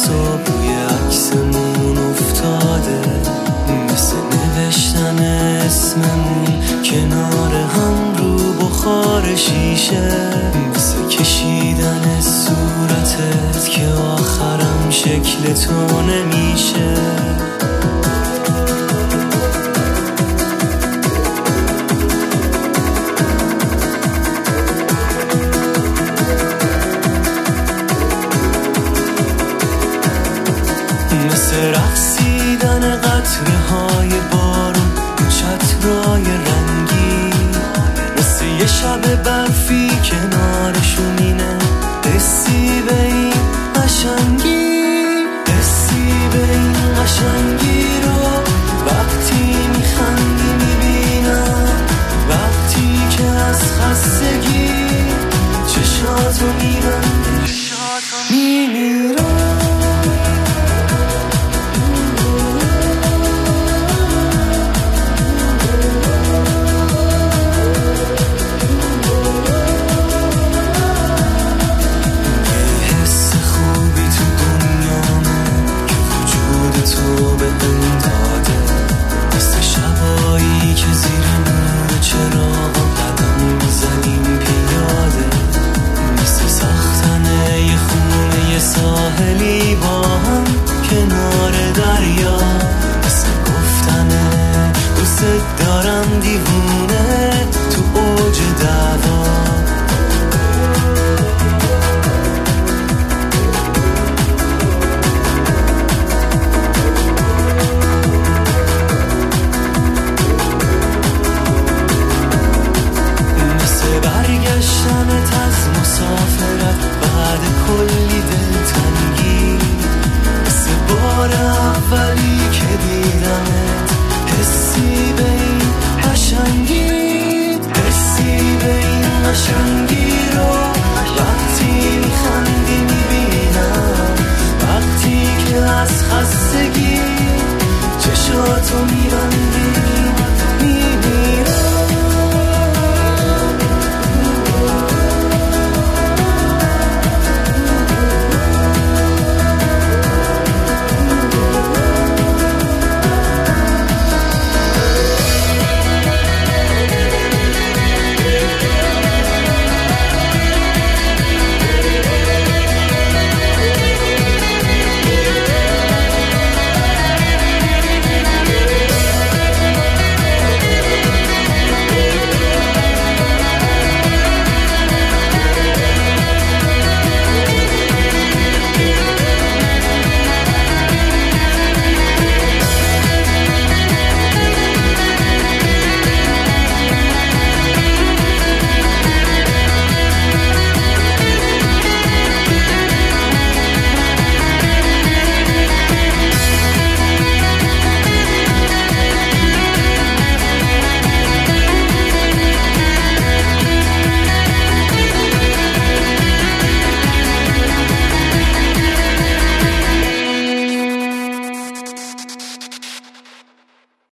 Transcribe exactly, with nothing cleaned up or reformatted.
صبح روی عکسمون افتاده، مثل نوشتن اسممون کنار هم رو بخار شیشه، مثل کشیدن صورتت که آخرم شکل تو نمیشه. مثل رقصیدن قطره های بارون تو چترای رنگی، مثل یه شب برفی کنار شومینه، حسی به این قشنگی، حسی به این قشنگی رو وقتی میخندی میبینم، وقتی که از خستگی چشاتو میبندی میمیرم. تو به هم داده، مثل شبایی که زیر نور چراغ قدم میزنیم پیاده، مثل ساختن یه خونه یه ساحلی با هم کنار دریا، مثل گفتن دوست دارم دیوونه تو اوج دعوا.